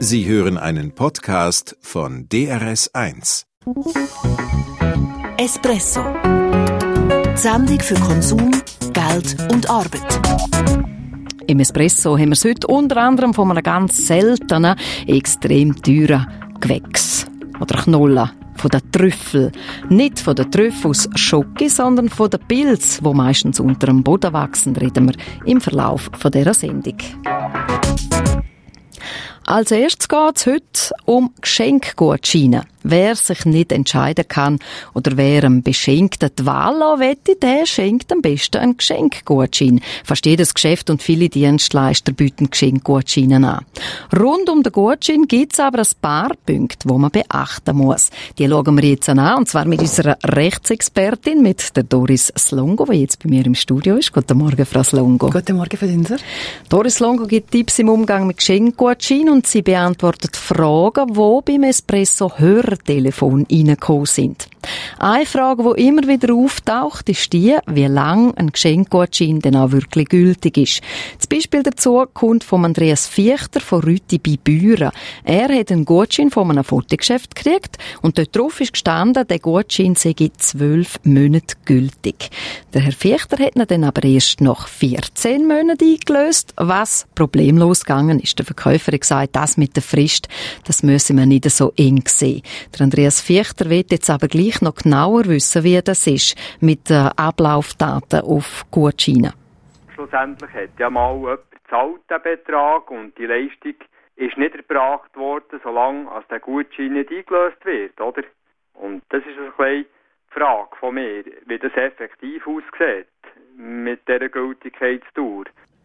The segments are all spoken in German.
Sie hören einen Podcast von DRS1. Espresso. Die Sendung für Konsum, Geld und Arbeit. Im Espresso haben wir es heute unter anderem von einem ganz seltenen, extrem teuren Gewächs oder Knolle. Von den Trüffeln. Nicht von den Trüffeln aus Schoki, sondern von den Pilzen, die meistens unter dem Boden wachsen, reden wir im Verlauf dieser Sendung. Als erstes geht es heute um Geschenkgutscheine. Wer sich nicht entscheiden kann oder wer einem Beschenkten die Wahl lassen will, der schenkt am besten einen Geschenkgutschein. Fast jedes Geschäft und viele Dienstleister bieten Geschenkgutscheine an. Rund um den Gutschein gibt es aber ein paar Punkte, die man beachten muss. Die schauen wir jetzt an, und zwar mit unserer Rechtsexpertin, mit der Doris Slongo, die jetzt bei mir im Studio ist. Guten Morgen, Frau Slongo. Guten Morgen, Frau Dinser. Doris Slongo gibt Tipps im Umgang mit Geschenkgutscheinen und sie beantwortet Fragen, die beim Espresso-Hörertelefon reingekommen sind. Eine Frage, die immer wieder auftaucht, ist die, wie lange ein Geschenkgutschein denn auch wirklich gültig ist. Das Beispiel dazu kommt von Andreas Fichter von Rüti bei Büren. Er hat einen Gutschein von einem Fotogeschäft gekriegt und dort drauf ist gestanden, der Gutschein sei 12 Monate gültig. Der Herr Fichter hat ihn dann aber erst nach 14 Monaten eingelöst, was problemlos gegangen ist. Der Verkäufer hat gesagt, das mit der Frist, das müssen wir nicht so eng sehen. Der Andreas Fichter will jetzt aber gleich noch genauer wissen, wie das ist mit den Ablaufdaten auf Gutscheinen. Schlussendlich hat ja mal jemand gezahlt, den Betrag, und die Leistung ist nicht erbracht worden, solange als der Gutschein nicht eingelöst wird, oder? Und das ist ein bisschen die Frage von mir, wie das effektiv aussieht mit dieser Gültigkeitsdauer.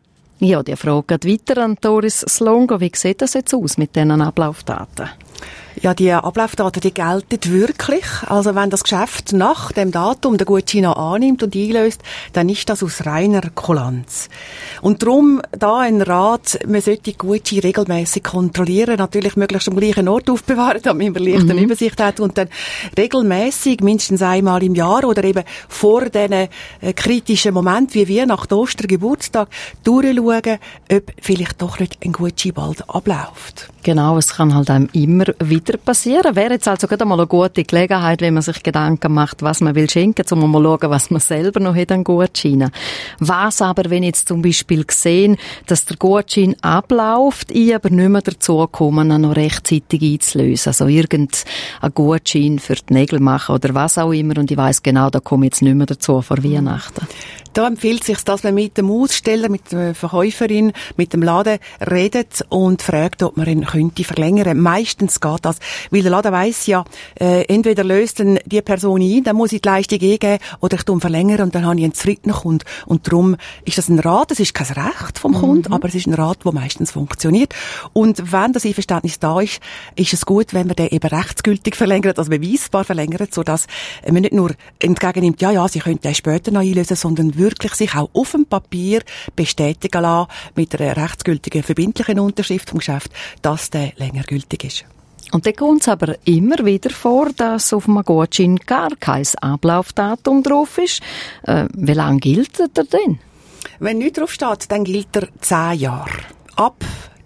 Ja, die Frage geht weiter an Doris Slongo. Wie sieht das jetzt aus mit diesen Ablaufdaten? Ja, die Ablaufdaten, die gelten wirklich. Also wenn das Geschäft nach dem Datum den Gutschein annimmt und einlöst, dann ist das aus reiner Kulanz. Und darum da ein Rat, man sollte die Gutscheine regelmässig kontrollieren, natürlich möglichst am gleichen Ort aufbewahren, damit man leicht eine Übersicht hat und dann regelmässig, mindestens einmal im Jahr oder eben vor diesen kritischen Momenten wie Weihnachten, Ostern, Geburtstag, durchschauen, ob vielleicht doch nicht ein Gutschein bald abläuft. Genau, es kann halt einem immer wieder passieren. Wäre jetzt also gerade mal eine gute Gelegenheit, wenn man sich Gedanken macht, was man will schenken, um mal schauen, was man selber noch hat an Gutscheinen. Was aber, wenn jetzt zum Beispiel sehen, dass der Gutschein abläuft, ich aber nicht mehr dazu komme, ihn noch rechtzeitig einzulösen. Also irgendein Gutschein für die Nägel machen oder was auch immer, und ich weiss genau, da komme ich jetzt nicht mehr dazu vor Weihnachten. Da empfiehlt sich, dass man mit dem Aussteller, mit der Verkäuferin, mit dem Laden redet und fragt, ob man ihn könnte verlängern. Meistens geht das, weil der Laden weiss ja, entweder löst dann die Person ein, dann muss ich die Leistung geben, oder ich verlängern und dann habe ich einen zufriedenen Kunden. Und darum ist das ein Rat, es ist kein Recht vom Kunden, aber es ist ein Rat, der meistens funktioniert. Und wenn das Einverständnis da ist, ist es gut, wenn man den eben rechtsgültig verlängert, also beweisbar verlängert, sodass man nicht nur entgegennimmt, ja, Sie können den später noch einlösen, sondern wirklich sich auch auf dem Papier bestätigen lassen, mit einer rechtsgültigen, verbindlichen Unterschrift vom Geschäft, dass der länger gültig ist. Und dann kommt es aber immer wieder vor, dass auf einem Gutschein gar kein Ablaufdatum drauf ist. Wie lange gilt er denn? Wenn nichts drauf steht, dann gilt er 10 Jahre. Ab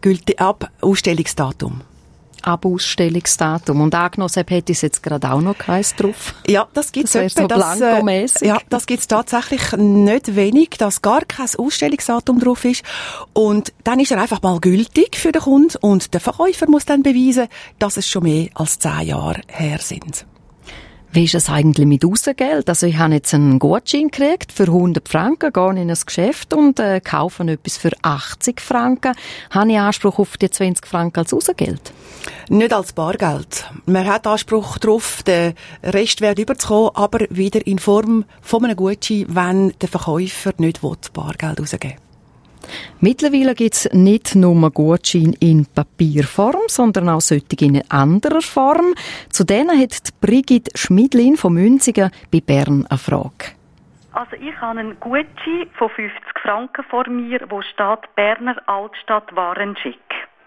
Ausstellungsdatum. Ab Ausstellungsdatum. Und angenommen, hätte es jetzt gerade auch noch keins drauf. Ja, das gibt's. Das wäre so blankomässig. Ja, das gibt's tatsächlich nicht wenig, dass gar kein Ausstellungsdatum drauf ist. Und dann ist er einfach mal gültig für den Kunden und der Verkäufer muss dann beweisen, dass es schon mehr als 10 Jahre her sind. Wie ist es eigentlich mit Rausgeld? Also ich habe jetzt einen Gutschein gekriegt für 100 Franken, gehe in ein Geschäft und kaufe etwas für 80 Franken. Habe ich Anspruch auf die 20 Franken als Rausgeld? Nicht als Bargeld. Man hat Anspruch darauf, den Restwert überzukommen, aber wieder in Form von einem Gutschein, wenn der Verkäufer nicht Bargeld rausgeben will. Mittlerweile gibt es nicht nur Gutscheine in Papierform, sondern auch solche in anderer Form. Zu denen hat Brigitte Schmidlin von Münzigen bei Bern eine Frage. Also ich habe einen Gutschein von 50 Franken vor mir, wo steht Berner Altstadt Warenschick.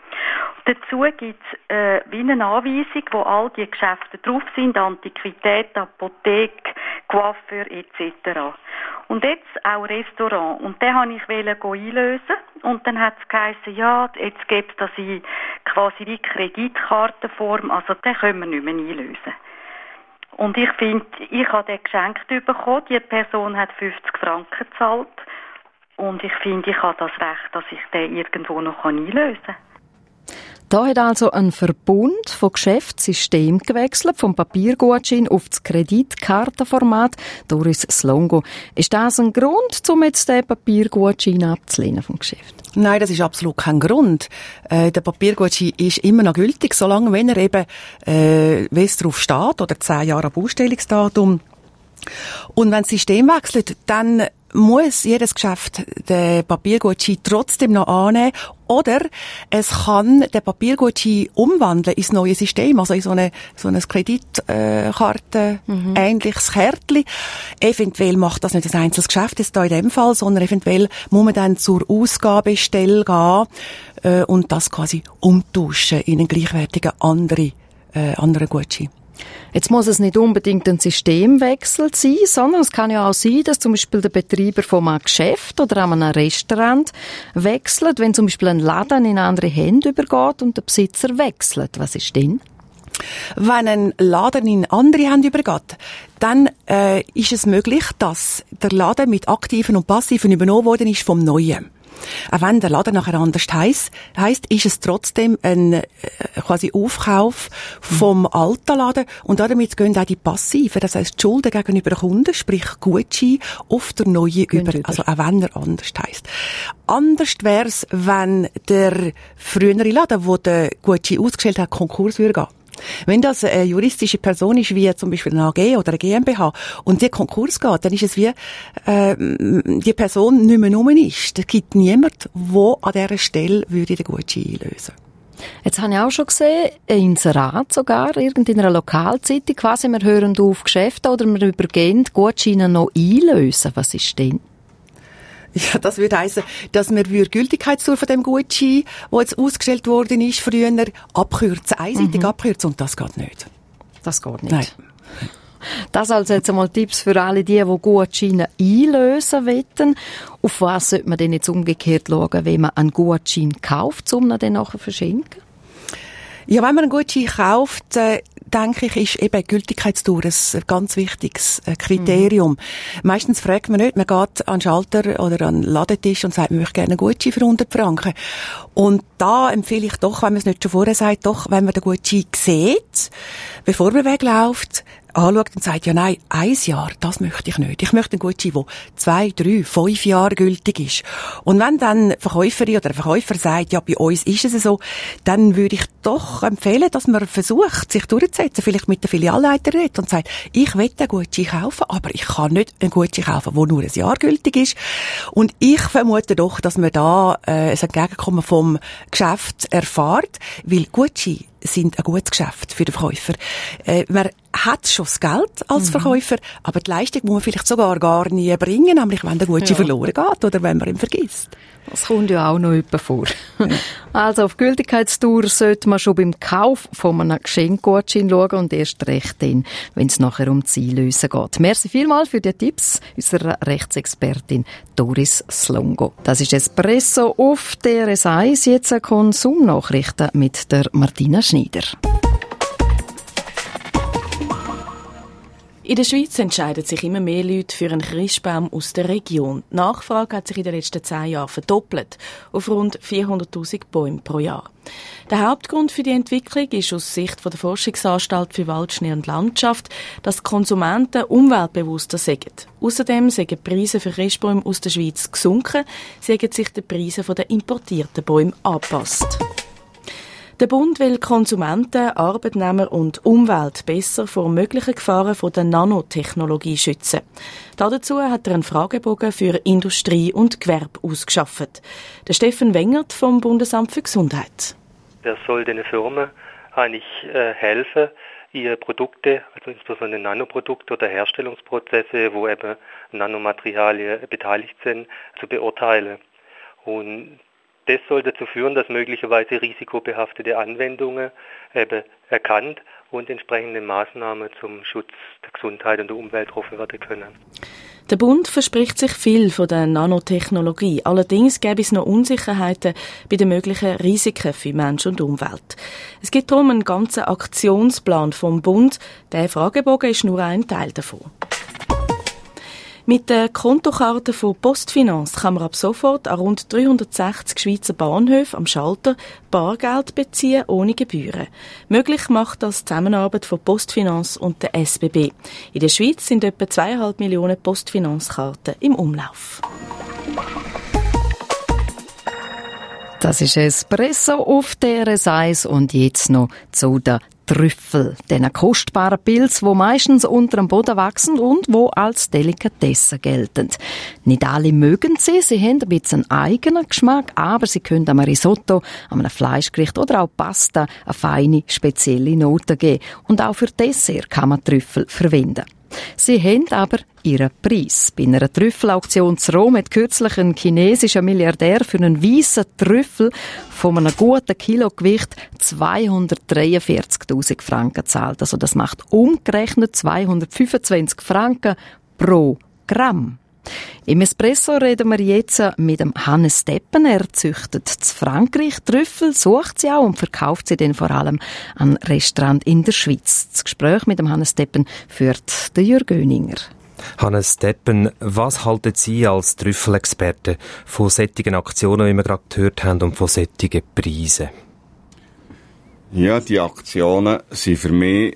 Dazu gibt es wie eine Anweisung, wo all die Geschäfte drauf sind, Antiquität, Apotheke, Coiffeur etc. Und jetzt auch Restaurant. Und den wollte ich einlösen. Und dann hat es geheißen, ja, jetzt gibt es das in quasi wie Kreditkartenform, also den können wir nicht mehr einlösen. Und ich finde, ich habe den geschenkt bekommen, die Person hat 50 Franken gezahlt und ich finde, ich habe das Recht, dass ich den irgendwo noch einlösen kann. Da hat also ein Verbund von Geschäftssystem gewechselt, vom Papiergutschein auf das Kreditkartenformat. Doris Slongo. Ist das ein Grund, um jetzt den Papiergutschein abzulehnen vom Geschäft? Nein, das ist absolut kein Grund. Der Papiergutschein ist immer noch gültig, solange wenn er eben, wie es drauf steht, oder 10 Jahre Ausstellungsdatum. Und wenn das System wechselt, dann muss jedes Geschäft den Papiergutschein trotzdem noch annehmen. Oder es kann den Papiergutschein umwandeln ins neue System, also in so ein Kreditkarte ähnliches Kärtchen. Eventuell macht das nicht ein einzelnes Geschäft, jetzt da in dem Fall, sondern eventuell muss man dann zur Ausgabestelle gehen und das quasi umtauschen in einen gleichwertigen anderen Gutschein. Jetzt muss es nicht unbedingt ein Systemwechsel sein, sondern es kann ja auch sein, dass zum Beispiel der Betreiber von einem Geschäft oder einem Restaurant wechselt, wenn zum Beispiel ein Laden in andere Hände übergeht und der Besitzer wechselt. Was ist denn? Wenn ein Laden in andere Hände übergeht, dann ist es möglich, dass der Laden mit Aktiven und Passiven übernommen worden ist vom Neuen. Auch wenn der Laden nachher anders heisst, ist es trotzdem ein quasi Aufkauf vom alten Laden und damit gehen auch die Passiven, das heisst die Schulden gegenüber den Kunden, sprich Gutschein, auf der neue über, also auch wenn er anders heisst. Anders wär's, wenn der frühere Laden, wo der Gutschein ausgestellt hat, Konkurs würde gehen. Wenn das eine juristische Person ist, wie zum Beispiel eine AG oder eine GmbH, und die Konkurs geht, dann ist es wie, die Person nicht mehr rum ist. Es gibt niemand, der an dieser Stelle würde den Gutschein einlösen. Jetzt habe ich auch schon gesehen, ein Inserat sogar, in einer Lokalzeitung, quasi, wir hören auf Geschäfte oder wir übergehen Gutscheine noch einlösen. Was ist denn? Ja, das würde heissen, dass wir Gültigkeitsdauer von dem Gutschein, der jetzt ausgestellt worden ist, früher abkürzen, einseitig abkürzen, und das geht nicht. Das geht nicht. Nein. Das also jetzt einmal Tipps für alle die Gutscheine einlösen wollen. Auf was sollte man denn jetzt umgekehrt schauen, wenn man einen Gutschein kauft, um ihn dann nachher verschenken? Ja, wenn man einen Gutschein kauft, denke ich, ist eben Gültigkeitsdauer ein ganz wichtiges Kriterium. Meistens fragt man nicht, man geht an den Schalter oder an den Ladentisch und sagt, man möchte gerne einen Gutschein für 100 Franken. Und da empfehle ich doch, wenn man es nicht schon vorher sagt, doch, wenn man den Gutschein sieht, bevor man wegläuft, anschaut und sagt, ja nein, 1 Jahr, das möchte ich nicht. Ich möchte einen Gutschein, der 2, 3, 5 Jahre gültig ist. Und wenn dann Verkäuferin oder ein Verkäufer sagt, ja, bei uns ist es so, dann würde ich doch empfehlen, dass man versucht, sich durchzusetzen, vielleicht mit der Filialleiter redet und sagt, ich will einen Gutschein kaufen, aber ich kann nicht einen Gutschein kaufen, der nur 1 Jahr gültig ist. Und ich vermute doch, dass man da ein Entgegenkommen vom Geschäft erfährt, weil Gutscheine sind ein gutes Geschäft für den Verkäufer. Man hat schon das Geld als Verkäufer, aber die Leistung muss man vielleicht sogar gar nie bringen, nämlich wenn der Gutschein verloren geht oder wenn man ihn vergisst. Das kommt ja auch noch jemand vor. Ja. Also auf Gültigkeitsdauer sollte man schon beim Kauf von einem Geschenkgutschein schauen und erst recht dann, wenn es nachher um die Einlösen geht. Merci vielmals für die Tipps unserer Rechtsexpertin Doris Slongo. Das ist Espresso auf DRS 1, jetzt Konsumnachrichten mit der Martina Schneider. In der Schweiz entscheiden sich immer mehr Leute für einen Christbaum aus der Region. Die Nachfrage hat sich in den letzten 10 Jahren verdoppelt, auf rund 400'000 Bäume pro Jahr. Der Hauptgrund für die Entwicklung ist aus Sicht der Forschungsanstalt für Wald, Schnee und Landschaft, dass die Konsumenten umweltbewusster sind. Außerdem sind die Preise für Christbäume aus der Schweiz gesunken, sie haben sich den Preisen der importierten Bäume angepasst. Der Bund will Konsumenten, Arbeitnehmer und Umwelt besser vor möglichen Gefahren von der Nanotechnologie schützen. Dazu hat er einen Fragebogen für Industrie und Gewerbe ausgeschafft. Der Steffen Wengert vom Bundesamt für Gesundheit. Das soll den Firmen eigentlich helfen, ihre Produkte, also insbesondere Nanoprodukte oder Herstellungsprozesse, wo eben Nanomaterialien beteiligt sind, zu beurteilen. Und das soll dazu führen, dass möglicherweise risikobehaftete Anwendungen eben erkannt und entsprechende Maßnahmen zum Schutz der Gesundheit und der Umwelt getroffen werden können. Der Bund verspricht sich viel von der Nanotechnologie. Allerdings gäbe es noch Unsicherheiten bei den möglichen Risiken für Mensch und Umwelt. Es gibt darum einen ganzen Aktionsplan vom Bund. Der Fragebogen ist nur ein Teil davon. Mit der Kontokarte von PostFinance kann man ab sofort an rund 360 Schweizer Bahnhöfen am Schalter Bargeld beziehen ohne Gebühren. Möglich macht das die Zusammenarbeit von PostFinance und der SBB. In der Schweiz sind etwa 2,5 Millionen PostFinance-Karten im Umlauf. Das ist Espresso auf DRS1 und jetzt noch zu den Trüffel, diesen kostbaren Pilz, die meistens unter dem Boden wachsen und wo als Delikatesse gelten. Nicht alle mögen sie haben ein bisschen einen eigenen Geschmack, aber sie können einem Risotto, einem Fleischgericht oder auch Pasta eine feine, spezielle Note geben. Und auch für Dessert kann man Trüffel verwenden. Sie haben aber ihren Preis. Bei einer Trüffelauktion zu Rom hat kürzlich ein chinesischer Milliardär für einen weißen Trüffel von einem guten Kilogewicht 243.000 Franken gezahlt. Also das macht umgerechnet 225 Franken pro Gramm. Im Espresso reden wir jetzt mit dem Hannes Steppen. Er züchtet zu Frankreich Trüffel, sucht sie auch und verkauft sie dann vor allem an Restaurants in der Schweiz. Das Gespräch mit dem Hannes Steppen führt der Jürg Göninger. Hannes Steppen, was halten Sie als Trüffelexperte von solchen Aktionen, wie wir gerade gehört haben, und von solchen Preisen? Ja, die Aktionen sind für mich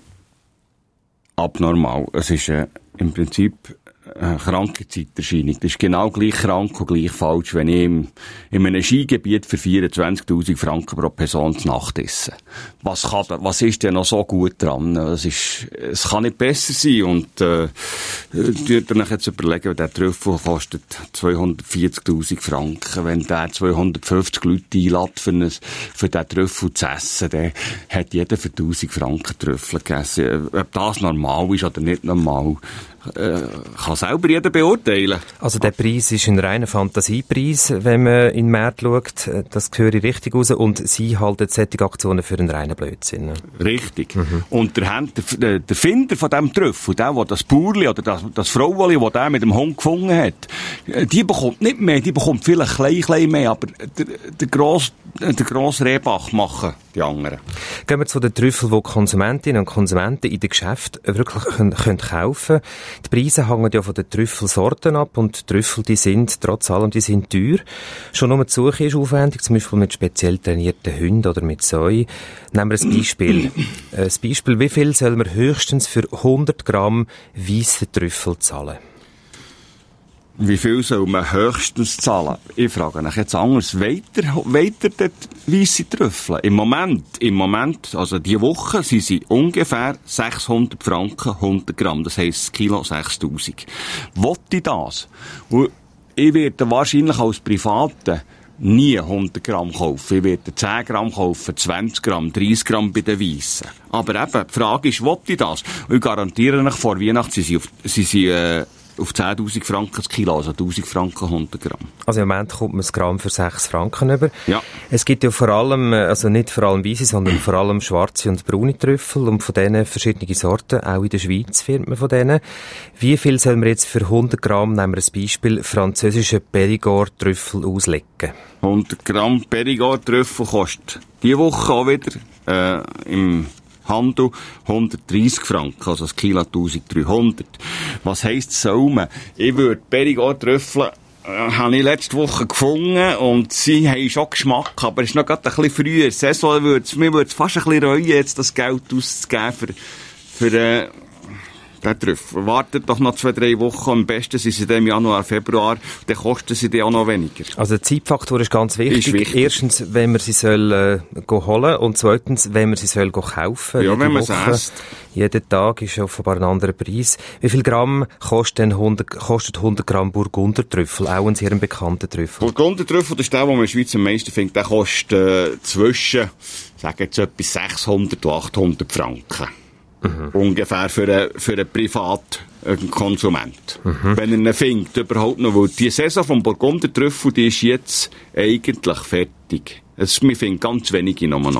abnormal. Es ist im Prinzip eine kranke Zeiterscheinung. Das ist genau gleich krank und gleich falsch, wenn ich in einem Skigebiet für 24.000 Franken pro Person zu Nacht esse. Was ist denn noch so gut dran? Es kann nicht besser sein. Und, tut ihr euch jetzt überlegen, der Trüffel kostet 240.000 Franken. Wenn der 250 Leute einlädt, für den Trüffel zu essen, dann hat jeder für 1.000 Franken Trüffel gegessen. Ob das normal ist oder nicht normal, kann selber jeder beurteilen. Also der Preis ist ein reiner Fantasiepreis, wenn man in den Markt schaut. Das höre ich richtig raus. Und Sie halten solche Aktionen für einen reinen Blödsinn. Richtig. Mhm. Und der Finder von diesem Trüffel, der das Bauerli oder das Fraueli, das der mit dem Hund gefunden hat, die bekommt nicht mehr, die bekommt vielleicht ein klein mehr, aber der grosse Rehbach machen die anderen. Gehen wir zu den Trüffeln, die Konsumentinnen und Konsumenten in den Geschäften wirklich können kaufen. Die Preise hängen ja von den Trüffelsorten ab und die Trüffel, die sind trotz allem teuer. Schon nur die Suche ist aufwendig, zum Beispiel mit speziell trainierten Hunden oder mit Säu. Nehmen wir ein Beispiel. Wie viel soll man höchstens für 100 Gramm weissen Trüffel zahlen? Wie viel soll man höchstens zahlen? Ich frage mich jetzt anders. Weiter dort weisse Trüffel? Im Moment, also die Woche, sind sie ungefähr 600 Franken, 100 Gramm. Das heisst, das Kilo 6.000. Wollte ich das? Und ich werde wahrscheinlich als Private nie 100 Gramm kaufen. Ich werde 10 Gramm kaufen, 20 Gramm, 30 Gramm bei den Weissen. Aber eben, die Frage ist, wollte ich das? Und ich garantiere euch, vor Weihnachten sind sie auf 10.000 Franken das Kilo, also 1.000 Franken 100 Gramm. Also im Moment kommt man das Gramm für 6 Franken über. Ja. Es gibt ja vor allem, also nicht vor allem weisse, sondern vor allem schwarze und braune Trüffel und von denen verschiedene Sorten, auch in der Schweiz findet man von denen. Wie viel soll man jetzt für 100 Gramm, nehmen wir ein Beispiel, französische Périgord-Trüffel auslegen? 100 Gramm Périgord-Trüffel kostet diese Woche auch wieder im Handel 130 Franken, also das Kilo 1300. Was heisst Saumen? Ich würde Périgord-Trüffel habe ich letzte Woche gefunden und sie haben schon Geschmack, aber es ist noch gerade ein bisschen früher. Saison mir würde es fast ein bisschen reuen, jetzt das Geld auszugeben für den Trüffel. Wartet doch noch 2-3 Wochen. Am besten sind sie dann im Januar, Februar. Dann kosten sie dann auch noch weniger. Also der Zeitfaktor ist ganz wichtig. Erstens, wenn man sie holen soll und zweitens, wenn man sie kaufen. Ja, wenn man sie isst. Jeden Tag ist offenbar ein anderer Preis. Wie viel Gramm kostet 100 Gramm Burgundertrüffel? Auch ein sehr bekannter Trüffel. Burgundertrüffel, das ist der, den man in der Schweiz am meisten findet. Der kostet zwischen, sagen jetzt etwas 600 und 800 Franken. Mhm. Ungefähr für einen Privatkonsument. Mhm. Wenn er ihn findet, überhaupt noch. Weil die Saison vom Burgundertrüffel, die ist jetzt eigentlich fertig. Wir finden ganz wenige noch.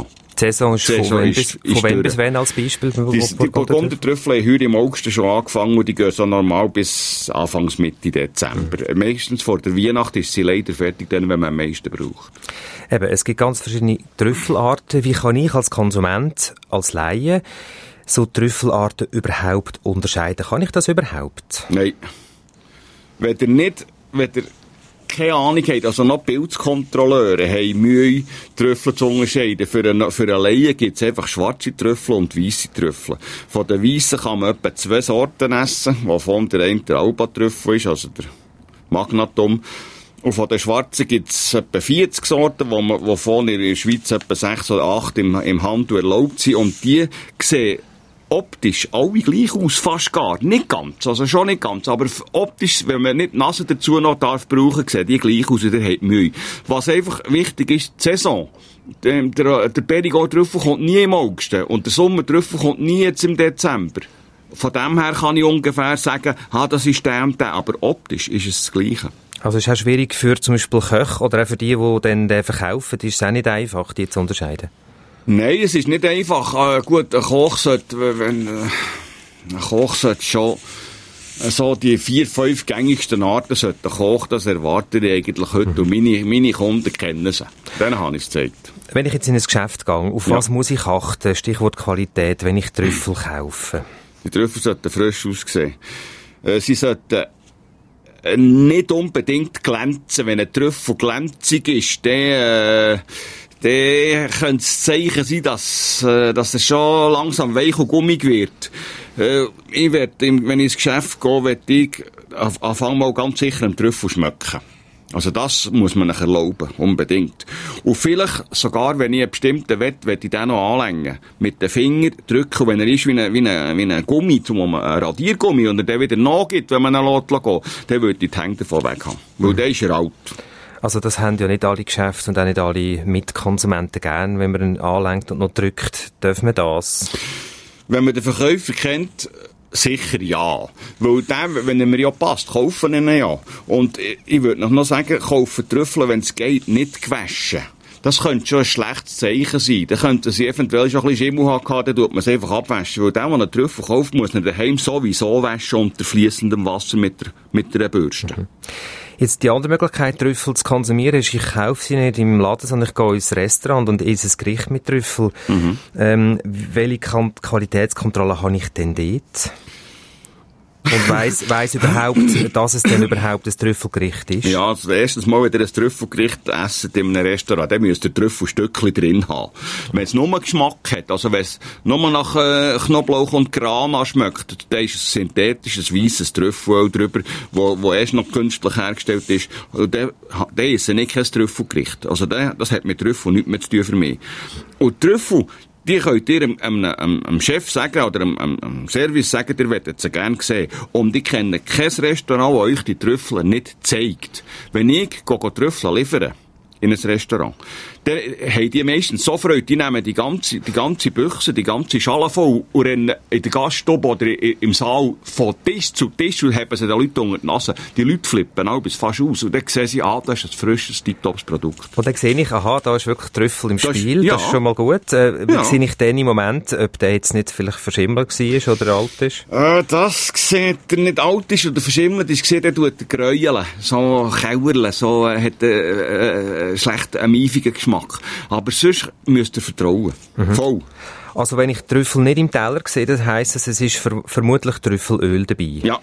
Saison ist von wann bis wann als Beispiel? Die Burgundertrüffel haben heute im August schon angefangen und die gehen so normal bis Anfangs Mitte Dezember. Meistens vor der Weihnacht ist sie leider fertig, dann, wenn man am meisten braucht. Eben, es gibt ganz verschiedene Trüffelarten. Wie kann ich als Konsument, als Laie, so Trüffelarten überhaupt unterscheiden? Kann ich das überhaupt? Nein. Wenn ihr keine Ahnung habt, also noch Pilzkontrolleure haben Mühe, Trüffel zu unterscheiden. Für eine Laie gibt es einfach schwarze Trüffel und weisse Trüffel. Von den weissen kann man etwa 2 Sorten essen, wovon der eine der Alba-Trüffel ist, also der Magnatum. Und von den Schwarzen gibt es etwa 40 Sorten, wovon in der Schweiz etwa 6 oder 8 im Handel erlaubt sind. Und die sehen optisch alle gleich aus, fast gar. Nicht ganz, also schon nicht ganz. Aber optisch, wenn man nicht die Nase dazu noch brauchen darf, sehen die gleich aus und ihr habt Mühe. Was einfach wichtig ist, die Saison. Der Périgord-Trüffel kommt nie im August und der Sommer-Trüffel kommt nie jetzt im Dezember. Von dem her kann ich ungefähr sagen, das ist der und der, aber optisch ist es das Gleiche. Also es ist auch schwierig für zum Beispiel Köche oder auch für die dann den verkaufen, ist es auch nicht einfach, die zu unterscheiden? Nein, es ist nicht einfach. Gut, ein Koch sollte schon so die 4-5 gängigsten Arten sollte der Koch, das erwarte ich eigentlich heute. Und meine Kunden kennen sie. Denen habe ich es gezeigt. Wenn ich jetzt in ein Geschäft gehe, auf was muss ich achten? Stichwort Qualität, wenn ich Trüffel kaufe. Die Trüffel sollten frisch aussehen. Sie sollten nicht unbedingt glänzen. Wenn ein Trüffel glänzig ist, dann könnte es Zeichen sein, dass er schon langsam weich und gummig wird. Ich werde, wenn ich ins Geschäft gehe, werde ich anfangen mal ganz sicher einen Trüffel schmecken. Also das muss man sich erlauben, unbedingt. Und vielleicht sogar, wenn ich einen bestimmten werde ich den noch anlängen. Mit den Fingern drücken, wenn er ist wie ein Gummi, ein Radiergummi, und er den wieder nachgibt, wenn man ihn lässt gehen, dann würde ich die Hände davon weg haben. Weil der ist ja alt. Also das haben ja nicht alle Geschäfte und auch nicht alle Mitkonsumenten gern, wenn man ihn anlenkt und noch drückt. Dürfen wir das? Wenn man den Verkäufer kennt, sicher ja. Weil der, wenn er mir ja passt, kaufen ihn ja. Und ich würde noch sagen, kaufen Trüffel, wenn es geht, nicht gewaschen. Das könnte schon ein schlechtes Zeichen sein. Dann könnten sie eventuell schon ein bisschen Schimmel haben, dann tut man es einfach abwaschen. Weil der einen Trüffel kauft, muss ihn daheim sowieso waschen unter fliessendem Wasser mit einer Bürste. Mhm. Jetzt die andere Möglichkeit, Trüffel zu konsumieren, ist, ich kaufe sie nicht im Laden, sondern ich gehe ins Restaurant und esse ein Gericht mit Trüffel. Mhm. Welche Qualitätskontrolle habe ich denn dort? Und weiss überhaupt, dass es denn überhaupt ein Trüffelgericht ist? Ja, also erstes Mal, wenn ihr ein Trüffelgericht esst in einem Restaurant, dann müsst ihr Trüffelstückchen drin haben. Wenn es nur Geschmack hat, also wenn es nur nach Knoblauch und Grana schmeckt, dann ist es synthetisches, weisses Trüffelöl drüber, wo erst noch künstlich hergestellt ist. Und dann ist es nicht kein Trüffelgericht. Also das hat mit Trüffel nichts mehr zu tun für mich. Und Trüffel, die könnt ihr am Chef sagen oder am Service sagen, ihr werdet sie gerne sehen. Und ich kenne kein Restaurant, das euch die Trüffel nicht zeigt. Wenn ich Trüffel liefere in ein Restaurant, dann haben die meistens so Freude, die nehmen die ganze Büchse, die ganze Schale voll und rennen in der Gaststube oder im Saal von Tisch zu Tisch und haben sie den Leuten unter die Nase. Die Leute flippen auch bis fast aus und dann sehen sie, das ist ein frisches, tiptops Produkt. Und dann sehe ich, da ist wirklich Trüffel im Spiel, das ist schon mal gut. Wie sehe ich den im Moment, ob der jetzt nicht vielleicht verschimmelt war oder alt ist? Das sieht er nicht alt ist oder verschimmelt ist, der tut er gräueln, so Kauerle, so hat schlecht ameifigen Geschmack. Aber sonst müsst ihr vertrauen. Mhm. Voll. Also wenn ich Trüffel nicht im Teller sehe, das heisst, es ist vermutlich Trüffelöl dabei. Ja.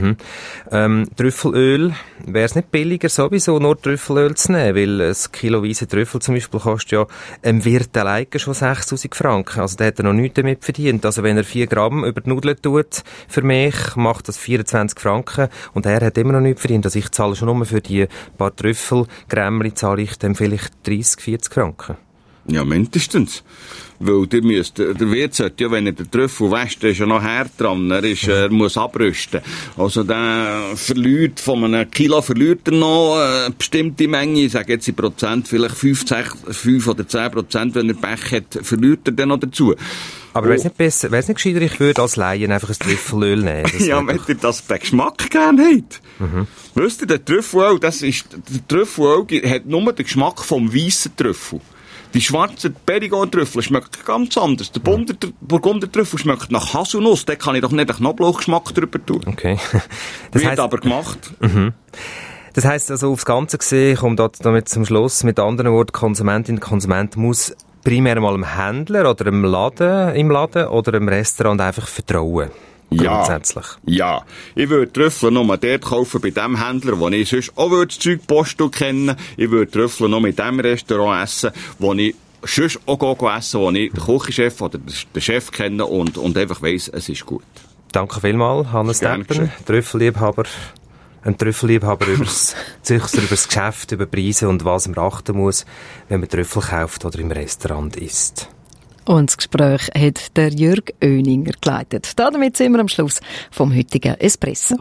Mhm. Trüffelöl, wäre es nicht billiger sowieso nur Trüffelöl zu nehmen, weil ein kiloweise Trüffel zum Beispiel kostet ja einem Wirt alleine schon 6'000 Franken. Also der hat er noch nichts damit verdient. Also wenn er 4 Gramm über die Nudeln tut für mich, macht das 24 Franken und er hat immer noch nichts verdient. Also ich zahle schon nur für die paar Trüffelgrämmchen zahle ich dann vielleicht 30, 40 Franken. Ja, mindestens. Weil der Wirt sollte ja, wenn er den Trüffel wäscht, der ist ja noch hart dran, er muss abrüsten. Also der verliert, von einem Kilo verliert er noch eine bestimmte Menge, ich sage jetzt in Prozent, vielleicht 5 oder 10%, wenn er Pech hat, verliert er dann noch dazu. Aber wäre es nicht gescheiter, ich würde als Laien einfach ein Trüffelöl nehmen? Ja, wenn ihr den Geschmack gerne habt. Mhm. Wisst ihr, der Trüffelöl, der Trüffelöl hat nur den Geschmack vom weissen Trüffel. Die schwarzen Perigord-Trüffel schmecken ganz anders. Der Burgunder-Trüffel schmeckt nach Haselnuss. Da kann ich doch nicht den Knoblauchgeschmack drüber tun. Okay. Wird aber gemacht. Das heisst also, aufs Ganze gesehen, kommt damit zum Schluss, mit anderen Worten, Konsumentin, Konsument muss primär mal dem Händler oder im Laden oder im Restaurant einfach vertrauen. Grundsätzlich. Ja. Ich würde Trüffel nur dort kaufen, bei dem Händler, wo ich sonst auch das Zeug Postel kennen. Ich würde Trüffel nur mit dem Restaurant essen, wo ich sonst auch essen, wo ich den Küchenchef oder den Chef kenne und einfach weiss, es ist gut. Danke vielmals, Hannes Deppen, Trüffelliebhaber. Ein Trüffelliebhaber über das Züchter, über das Geschäft, über Preise und was man achten muss, wenn man Trüffel kauft oder im Restaurant isst. Und das Gespräch hat der Jürg Oeninger geleitet. Damit sind wir am Schluss vom heutigen Espresso.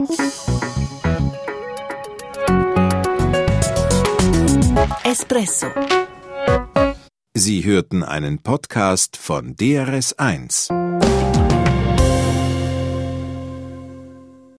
Espresso. Sie hörten einen Podcast von DRS1.